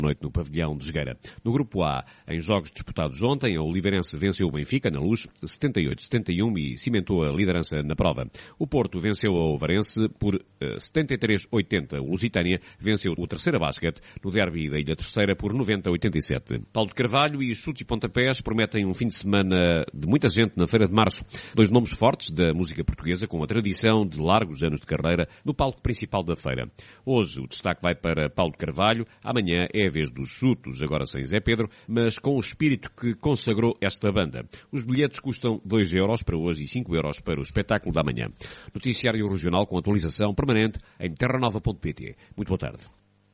noite no pavilhão de Jogueira. No grupo A, em jogos disputados ontem, o Oliveirense venceu o Benfica na Luz 78-71 e cimentou a liderança na prova. O Porto venceu o Ovarense por 73-80. O Lusitânia venceu o Terceira Basket no derby da Ilha Terceira por 90-87. Paulo de Carvalho e chutes e pontapés prometem um fim de semana de muita gente na Feira de Março. Dois nomes fortes da música portuguesa com a tradição de largos anos de carreira no palco principal da feira. Hoje o destaque vai para Paulo de Carvalho, amanhã é a vez dos chutos, agora sem Zé Pedro, mas com o espírito que consagrou esta banda. Os bilhetes custam 2 euros para hoje e 5 euros para o espetáculo da manhã. Noticiário regional com atualização permanente em terranova.pt. Muito boa tarde.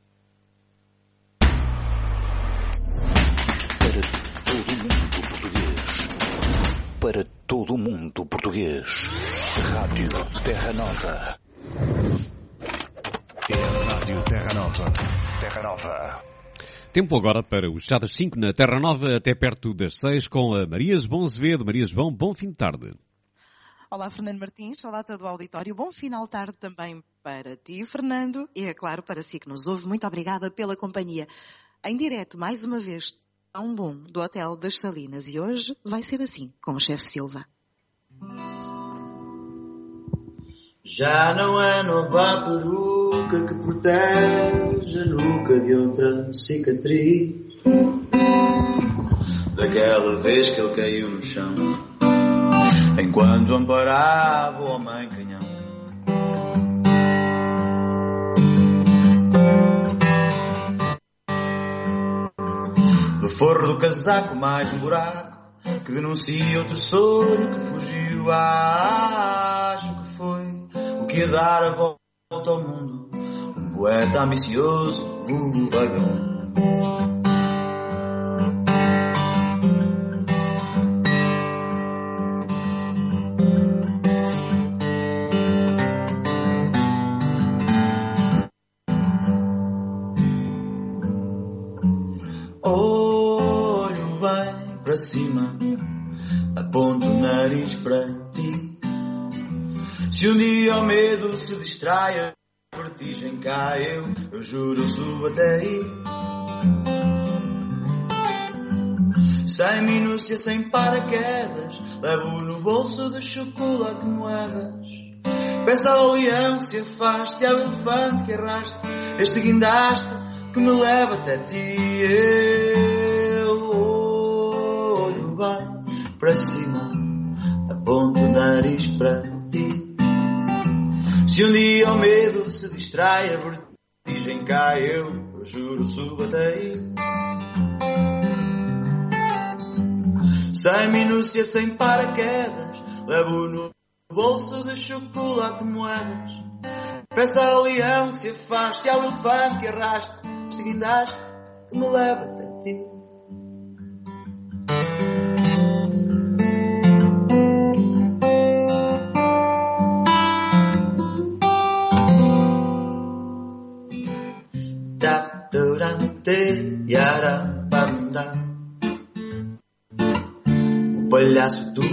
Para todo o mundo português. Rádio Terra Nova. É a Rádio Terra Nova. Terra Nova. Tempo agora para os chá das 5 na Terra Nova até perto das 6 com a Maria João Azevedo. Maria João, bom fim de tarde. Olá, Fernando Martins. Olá a todo o auditório. Bom final de tarde também para ti, Fernando. E, é claro, para si que nos ouve. Muito obrigada pela companhia. Em direto, mais uma vez, tão bom, do Hotel das Salinas. E hoje vai ser assim, com o chefe Silva. Já não é nova peruca que protege a nuca de outra cicatriz. Daquela vez que ele caiu no chão, enquanto amparava o homem canhão. Do forro do casaco mais um buraco que denuncia outro sonho que fugiu. Acho que foi o que ia dar a volta ao mundo, um poeta ambicioso, vulgo vagabundo. Olho bem para cima, aponto o nariz para ti. Se um dia o medo se distrai, a vertigem cai, eu juro, eu subo até aí. Sem minúcia, sem paraquedas, levo no bolso de chocolate moedas. Peço ao leão que se afaste, ao elefante que arraste este guindaste que me leva até ti. Eu olho bem para cima, aponto o nariz para ti. Se um dia o medo se distrai, a vertigem cai, eu juro, subo até aí. Sem minúcia, sem paraquedas, levo no bolso de chocolate moedas. Peço ao leão que se afaste, ao elefante que arraste este guindaste que me leva até ti. O palhaço do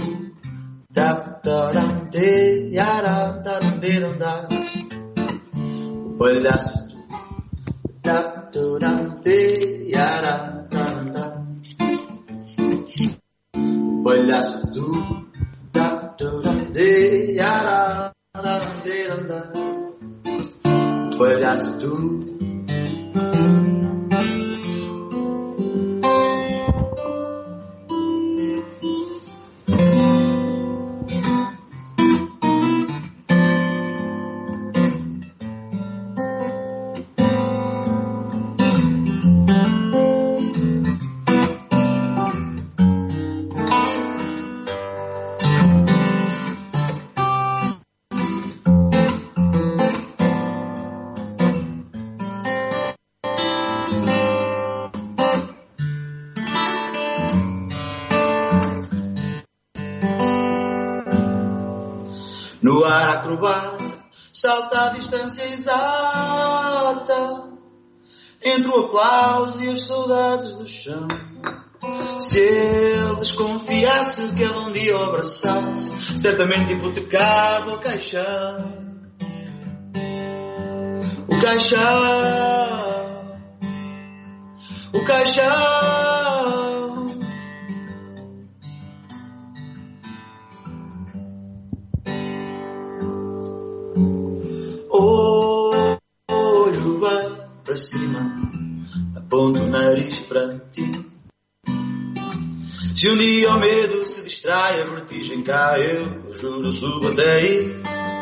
o palhaço do o palhaço do o palhaço do no ar acrobata, salta a distância exata entre o aplauso e as saudades do chão. Se ele desconfiasse que ele um dia o abraçasse, certamente hipotecava o caixão. O caixão. caixão. Olho bem para cima, aponto o nariz para ti. Se um dia o medo se distrai, a vertigem cá, eu juro, subo até aí.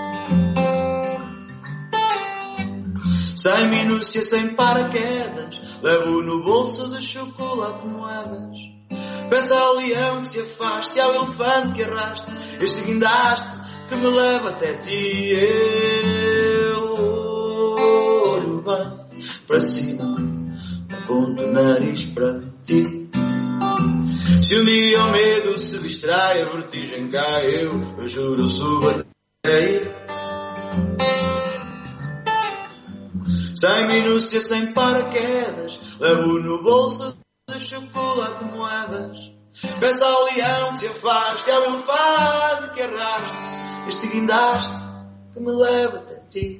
Sem minúcia, sem paraquedas, levo no bolso de chocolate moedas. Peço ao leão que se afaste, ao elefante que arraste este guindaste que me leva até ti. Eu olho bem para cima, aponto o nariz para ti. Se um dia o medo se distrai, a vertigem cá, eu juro, subo até aí. Sem minúcia, sem paraquedas, levo no bolso de chocolate moedas. Peço ao leão que se afaste, ao elefante que arraste este guindaste que me leva até ti.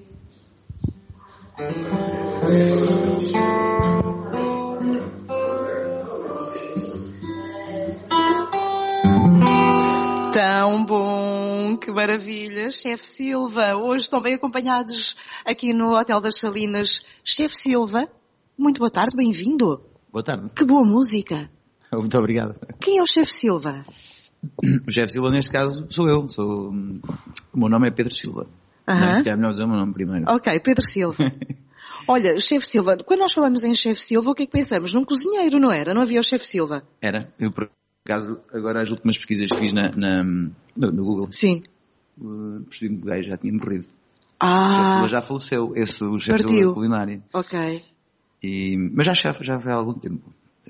Tão bom, que maravilha. Chefe Silva, hoje estão bem acompanhados aqui no Hotel das Salinas. Chefe Silva, muito boa tarde, bem-vindo. Boa tarde. Que boa música. Muito obrigado. Quem é o Chefe Silva? O Chefe Silva, neste caso, sou eu. O meu nome é Pedro Silva. Não, se é melhor dizer o meu nome primeiro. Ok, Pedro Silva. Olha, Chefe Silva, quando nós falamos em Chefe Silva, o que é que pensamos? Num cozinheiro, não era? Não havia o Chefe Silva? Era. Eu, por acaso, agora as últimas pesquisas que fiz no Google, sim, percebi-me que o gajo já tinha morrido. O Chefe Silva já faleceu, o Chefe Silva culinário. Ok. Mas já foi há algum tempo.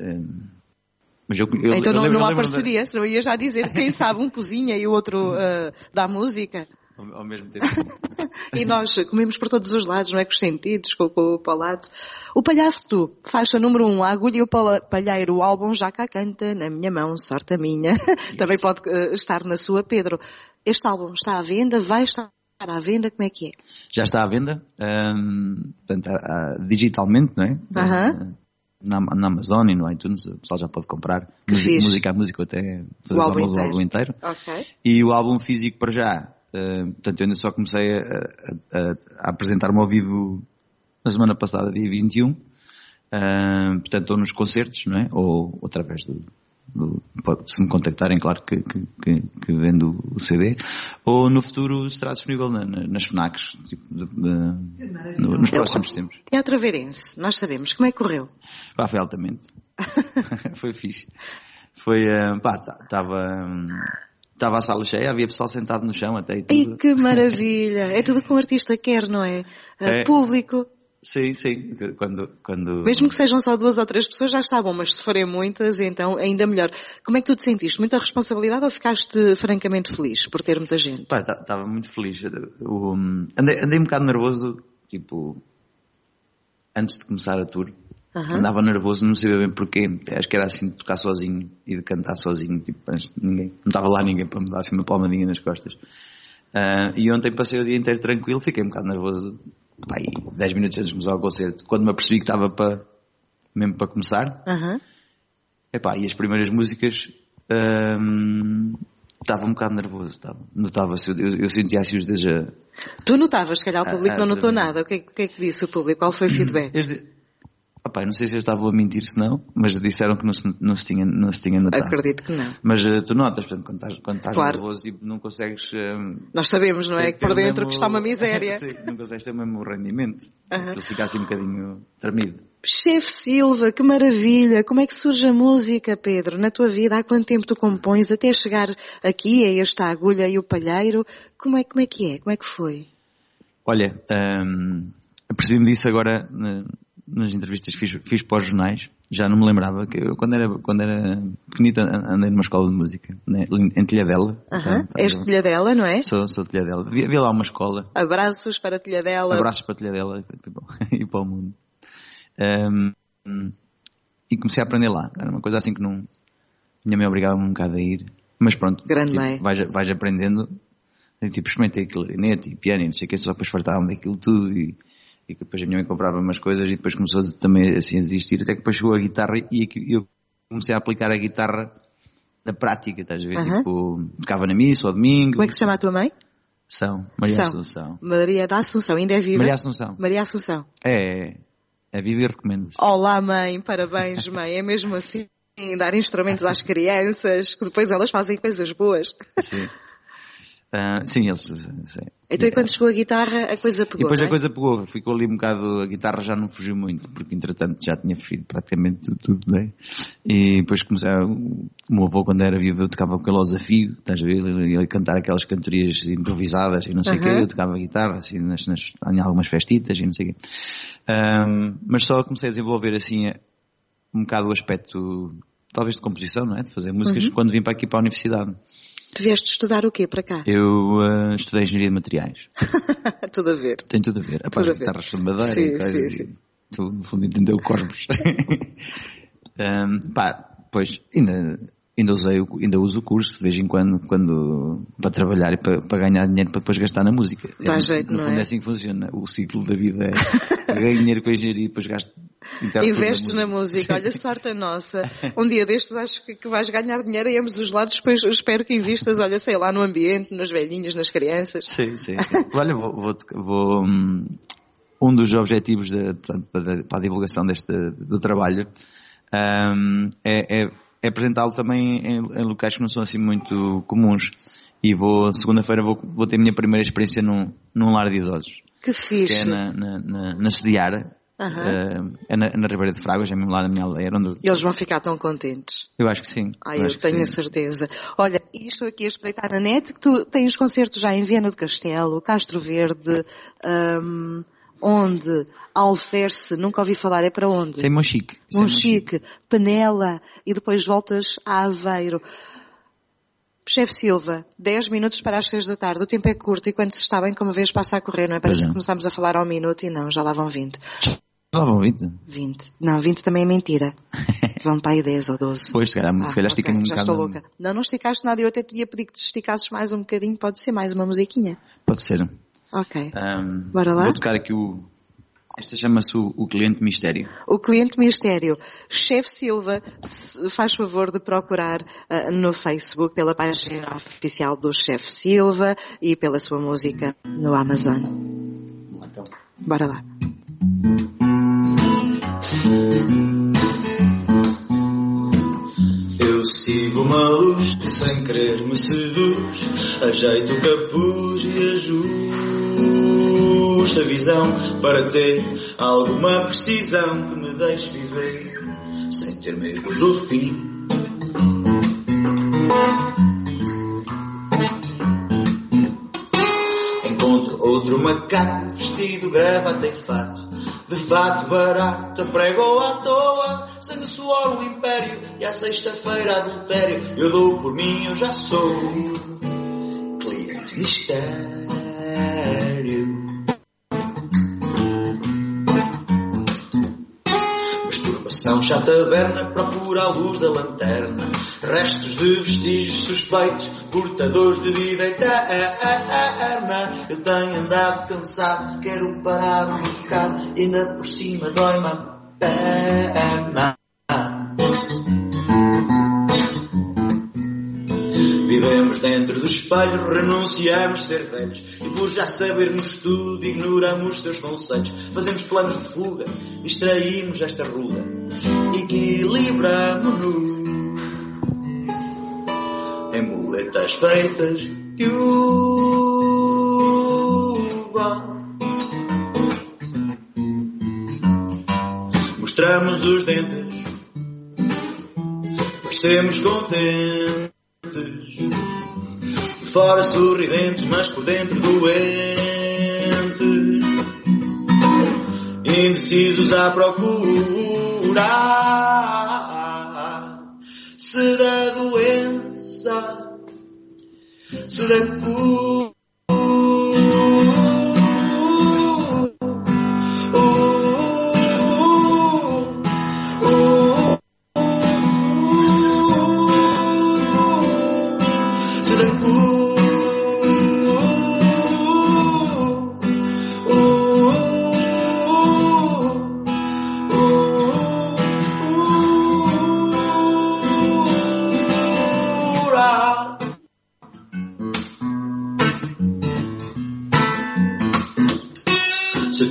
Mas então não há parceria, senão eu ia já dizer quem sabe um cozinha e o outro dá música. Ao mesmo tempo. E nós comemos por todos os lados, não é? Com os sentidos, com o palato. O Palhaço Tu, faixa número 1, a agulha e o palheiro, o álbum já cá canta, na minha mão, sorte a minha. Isso. Também pode estar na sua, Pedro. Este álbum está à venda, vai estar à venda, como é que é? Já está à venda, portanto, digitalmente, não é? Na Amazon e no iTunes, o pessoal já pode comprar música a música, até fazer o álbum inteiro. Okay. E o álbum físico para já, portanto eu ainda só comecei a apresentar-me ao vivo na semana passada, dia 21, portanto estou nos concertos, não é? Ou através se me contactarem, claro que vendo o CD, ou no futuro será disponível nas FNACs, tipo, nos próximos tempos. Teatro Aveirense, nós sabemos, como é que correu? Foi altamente. Foi fixe. Foi, estava a sala cheia, havia pessoal sentado no chão até e tudo. E que maravilha! É tudo que um artista quer, não é? Público. Sim. Quando... Mesmo que sejam só 2 ou 3 pessoas já está bom, mas se forem muitas, então ainda melhor. Como é que tu te sentiste? Muita responsabilidade ou ficaste francamente feliz por ter muita gente? Estava muito feliz. Andei um bocado nervoso, tipo, antes de começar a tour. Andava nervoso, não sabia bem porquê. Acho que era assim de tocar sozinho e de cantar sozinho, tipo, não estava lá ninguém para me dar assim uma palmadinha nas costas. E ontem passei o dia inteiro tranquilo, fiquei um bocado nervoso. 10 minutos antes de começar o concerto, quando me apercebi que estava mesmo para começar. E as primeiras músicas estava um bocado nervoso, notava-se, eu sentia assim os dedos a... Tu notavas, se calhar o público não notou nada. O que é que disse o público? Qual foi o feedback? Não sei se eu estava a mentir, se não, mas disseram que não se tinha notado. Acredito que não. Mas tu notas, portanto, quando estás claro. nervoso, tipo, não consegues... Nós sabemos, não é? Que por dentro que está uma miséria. Sim, não consegues ter o mesmo rendimento. Tu ficas assim um bocadinho tremido. Chefe Silva, que maravilha! Como é que surge a música, Pedro? Na tua vida, há quanto tempo tu compões até chegar aqui, a esta agulha e o palheiro? Como é que é? Como é que foi? Olha, apercebi-me disso agora... Nas entrevistas que fiz para os jornais, já não me lembrava que eu, quando era pequenito, andei numa escola de música, né, em Telhadela. És Telhadela, não é? Sou Telhadela. Havia lá uma escola. Abraços para Telhadela. Abraços para Telhadela e para o mundo. E comecei a aprender lá. Era uma coisa assim que minha mãe obrigava-me um bocado a ir. Mas pronto, vais aprendendo. Tipo, experimentei clarinete e piano e não sei o que, só depois fartava-me daquilo tudo e que depois a minha mãe comprava umas coisas e depois começou também assim a desistir, até que depois chegou a guitarra e eu comecei a aplicar a guitarra na prática, estás a ver? Tipo, tocava na missa ao domingo. Como é que se chama a tua mãe? Maria Assunção. Maria da Assunção, ainda é viva? Maria Assunção. É viva e recomendo. Olá mãe, parabéns mãe, é mesmo assim, dar instrumentos às crianças, que depois elas fazem coisas boas. Sim. Sim, eles... Então, e quando chegou a guitarra, a coisa pegou, E depois não é? a coisa pegou, ficou ali um bocado, a guitarra já não fugiu muito, porque entretanto já tinha fugido praticamente tudo, né? E depois comecei o meu avô, quando era vivo, eu tocava com ele ao desafio, estás a ver, ele ia cantar aquelas cantorias improvisadas e não sei o quê, eu tocava guitarra, assim, em algumas festitas e não sei o quê. Mas só comecei a desenvolver, assim, um bocado o aspecto, talvez de composição, não é? De fazer músicas, quando vim para aqui para a universidade. Tu vieste estudar o quê para cá? Eu estudei Engenharia de Materiais. Tudo a ver. Tem tudo a ver. Após guitarras de madeira. Sim. Tu, no fundo, entendeu o cosmos. Pois, ainda uso o curso de vez em quando para trabalhar e para ganhar dinheiro para depois gastar na música. Dá jeito, no fundo é assim que funciona. O ciclo da vida é ganhar dinheiro com a engenharia e depois gasto. Investes na música, olha, sorte a nossa. Um dia destes acho que vais ganhar dinheiro em ambos os lados, depois espero que invistas, olha, sei lá, no ambiente, nos velhinhos, nas crianças. Sim. Olha, vou um dos objetivos portanto, para a divulgação do trabalho é apresentá-lo também em locais que não são assim muito comuns. E segunda-feira vou ter a minha primeira experiência num lar de idosos. Que fixe. Que é na Sediara. É na Ribeira de Fragas, é mesmo lá na minha aldeia. Eles vão ficar tão contentes. Eu acho que sim. Eu tenho a certeza. Olha, estou aqui a espreitar na net que tu tens concertos já em Viana do Castelo, Castro Verde, onde? Alferce, nunca ouvi falar, é para onde? Sei Monchique. Monchique, Penela, e depois voltas a Aveiro. Chefe Silva, 10 minutos para as 6 da tarde, o tempo é curto e quando se está bem, como vês, passa a correr, não é? Parece que começamos a falar ao minuto e não, já lá vão 20. Já lá vão 20? 20. Não, 20 também é mentira. Vão para aí 10 ou 12. Pois, se calhar estica-me um bocado. Já estou louca. Não esticaste nada, eu até te ia pedir que te esticasses mais um bocadinho, pode ser mais uma musiquinha? Pode ser. Ok. Bora lá? Vou tocar aqui esta chama-se o Cliente Mistério. O Cliente Mistério. Chefe Silva, faz favor de procurar no Facebook pela página oficial do Chefe Silva e pela sua música no Amazon. Então. Bora lá. Eu sigo uma luz que sem querer me seduz, ajeito o capuz e ajusto a visão para ter alguma precisão que me deixe viver sem ter medo do fim. Encontro outro macaco vestido gravata e fato, de fato barato, a prego ou à toa, sangue, suor, um império e à sexta-feira adultério. Eu dou por mim, eu já sou cliente mistério. Masturbação, chá, taberna, procura a luz da lanterna, restos de vestígios suspeitos, portadores de vida eterna. Eu tenho andado cansado, quero parar um bocado, ainda por cima dói-me a perna. Vivemos dentro do espelho, renunciamos ser velhos, e por já sabermos tudo, ignoramos seus conceitos. Fazemos planos de fuga, distraímos esta ruga, equilibramo-nos em muletas feitas de uva. Mostramos os dentes, parecemos contentes, de fora sorridentes, mas por dentro doentes, indecisos à procura se da doença, se da cura.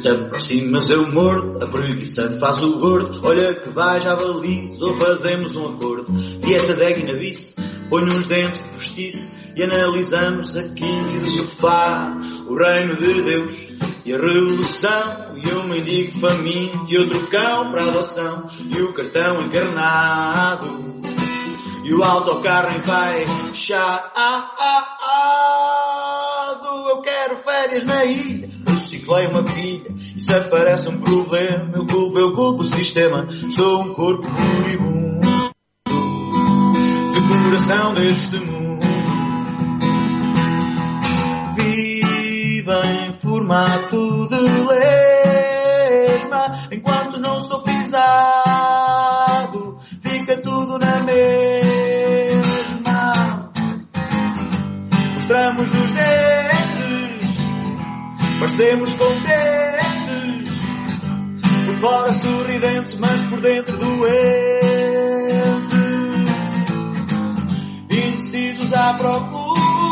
te aproximas eu mordo, a preguiça faz o gordo. Olha que vai, já balizo, ou fazemos um acordo. Dieta de egg na bice, ponho uns dentes de postiço e analisamos aqui do sofá o reino de Deus e a revolução. E um mendigo faminto e outro cão para adoção, e o cartão encarnado e o autocarro embaixado. Eu quero férias na ilha, reciclei uma pilha, e se aparece um problema eu culpo o sistema. Sou um corpo moribundo, decoração deste mundo. Vivo em formato de lesma, enquanto não sou pisado, fica tudo na mesma. Mostramos os dentes, parecemos contentes, por fora sorridentes, mas por dentro doentes, indecisos à procura.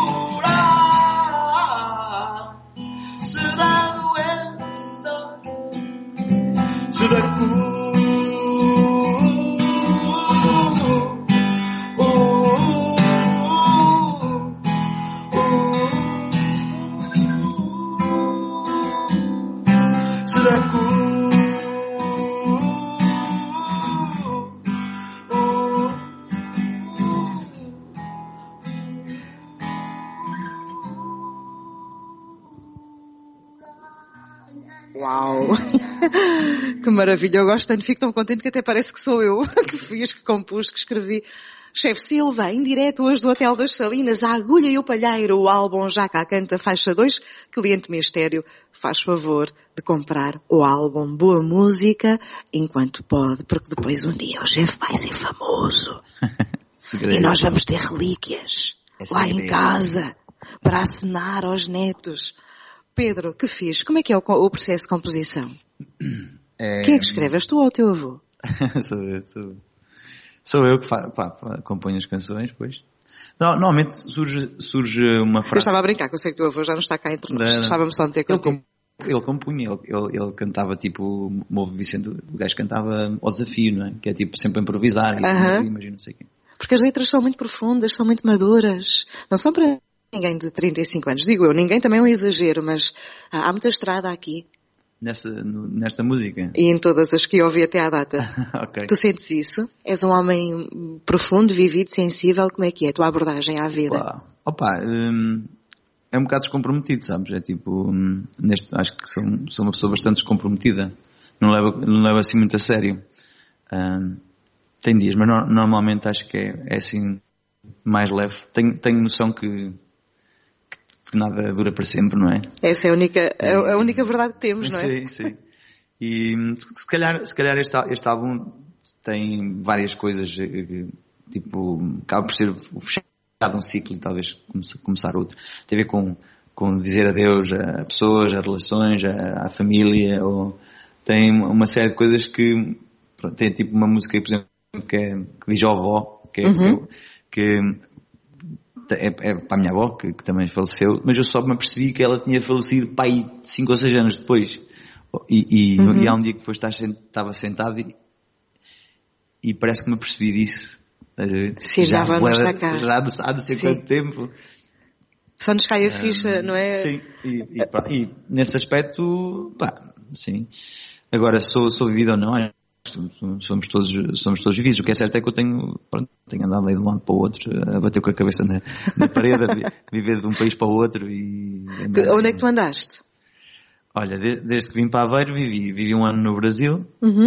Se da doença, se da cura. Uau! Que maravilha, eu gosto tanto, fico tão contente que até parece que sou eu que fiz, que compus, que escrevi. Chefe Silva, em direto hoje do Hotel das Salinas, a Agulha e o Palheiro, o álbum já cá canta, faixa 2, cliente mistério, faz favor de comprar o álbum Boa Música enquanto pode, porque depois um dia o chefe vai ser famoso. E nós vamos ter relíquias lá em casa para acenar aos netos. Pedro, que fiz? Como é que é o processo de composição? Quem é que escreve? És tu ou o teu avô? Sou eu que componho as canções, pois. Normalmente surge uma frase... Eu estava a brincar, que eu sei que o teu avô já não está cá entre nós. Estava-me só a meter contigo. Ele compunha, ele cantava tipo, Move Vicente, o gajo cantava ao desafio, não é? Que é tipo sempre a improvisar, imagino, não sei quem. Porque as letras são muito profundas, são muito maduras. Não são para ninguém de 35 anos. Digo eu, ninguém também é um exagero, mas há muita estrada aqui. Nesta música? E em todas as que ouvi até à data. Okay. Tu sentes isso? És um homem profundo, vivido, sensível? Como é que é a tua abordagem à vida? É um bocado descomprometido, sabes? É tipo, acho que sou uma pessoa bastante descomprometida. Não levo assim muito a sério. Tem dias, mas normalmente acho que é assim mais leve. Tenho noção que nada dura para sempre, não é? Essa é a única verdade que temos, não é? Sim. E se calhar este álbum tem várias coisas, tipo, acaba por ser o fechado um ciclo e talvez começar outro. Tem a ver com dizer adeus a pessoas, a relações, a família, ou tem uma série de coisas que, pronto, tem tipo uma música, por exemplo, que diz ao avó, que é para a minha avó, que também faleceu, mas eu só me apercebi que ela tinha falecido para aí 5 ou 6 anos depois. E há um dia que depois estava sentado e parece que me apercebi disso. Sim, já vai nos sacar. Já há não sei quanto tempo. Só nos cai a ficha, não é? Sim, e nesse aspecto, sim. Agora, sou vivido ou não, somos todos vividos. O que é certo é que eu tenho andado aí de um lado para o outro, a bater com a cabeça na parede, a viver de um país para o outro. Onde é que tu andaste? Olha, desde que vim para Aveiro vivi um ano no Brasil,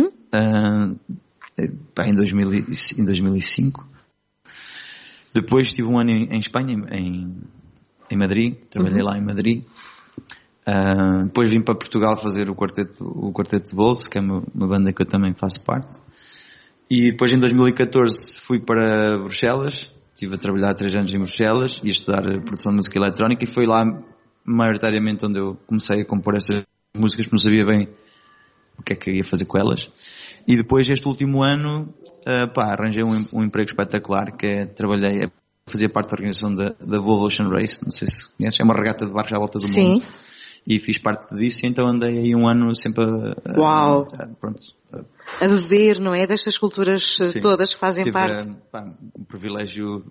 em 2005. Depois estive um ano em Espanha, em Madrid, trabalhei lá em Madrid. Depois vim para Portugal fazer o Quarteto de Bolso, que é uma banda que eu também faço parte. E depois em 2014 fui para Bruxelas, estive a trabalhar 3 anos em Bruxelas e a estudar produção de música eletrónica, e foi lá maioritariamente onde eu comecei a compor essas músicas, porque não sabia bem o que é que ia fazer com elas. E depois este último ano arranjei um emprego espetacular, que é fazia parte da organização da Volvo Ocean Race, não sei se conheces, é uma regata de barcos à volta do mundo. e fiz parte disso, então andei aí um ano sempre Uau! A beber, não é? Destas culturas Sim. todas que fazem parte. Um privilégio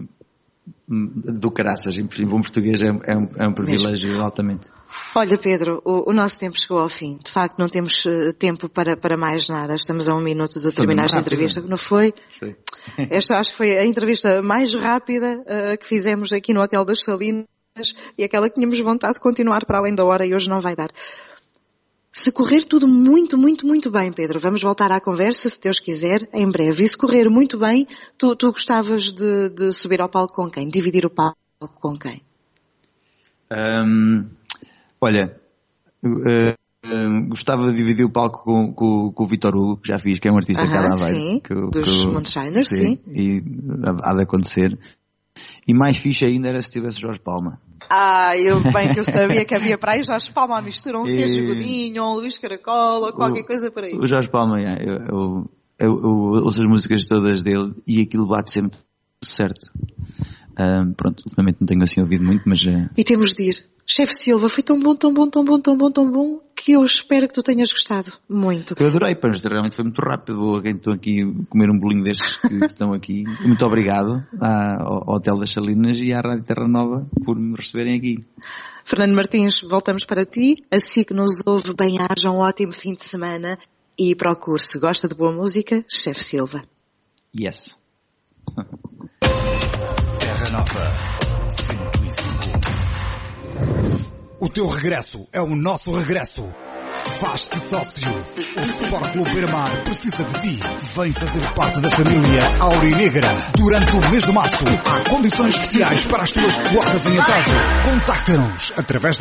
do caraças, em bom português é um privilégio altamente. Olha, Pedro, o nosso tempo chegou ao fim. De facto, não temos tempo para mais nada. Estamos a 1 minuto de terminar esta entrevista. Não foi? Foi. Esta acho que foi a entrevista mais rápida que fizemos aqui no Hotel das Salinas e aquela que tínhamos vontade de continuar para além da hora e hoje não vai dar. Se correr tudo muito, muito, muito bem, Pedro, vamos voltar à conversa, se Deus quiser, em breve. E se correr muito bem, tu gostavas de subir ao palco com quem? Dividir o palco com quem? Olha, gostava de dividir o palco com o Vitor Hugo, que já fiz, que é um artista cá da Aveiro. Sim, dos Moonshiners, sim. E há de acontecer. E mais fixe ainda era se tivesse Jorge Palma. Eu sabia que havia para aí Jorge Palma, misturam um Sérgio Godinho, um Luís Caracol, ou qualquer coisa por aí. O Jorge Palma, eu ouço as músicas todas dele e aquilo bate sempre certo. Pronto, ultimamente não tenho assim ouvido muito, mas... E temos de ir. Chefe Silva, foi tão bom, tão bom, tão bom, tão bom, tão bom, que eu espero que tu tenhas gostado muito. Eu adorei, mas realmente foi muito rápido. Alguém estou aqui a comer um bolinho destes que estão aqui. Muito obrigado ao Hotel das Salinas e à Rádio Terra Nova por me receberem aqui. Fernando Martins, voltamos para ti. Assim que nos ouve, bem-haja um ótimo fim de semana e procure, se gosta de boa música, Chefe Silva. Yes. Terra Nova 105. O teu regresso é o nosso regresso. Faz-te sócio. O Sport Clube Beira-Mar precisa de ti. Vem fazer parte da família Aurinegra. Durante o mês de março, há condições especiais para as tuas cotas em atraso. Contacta-nos através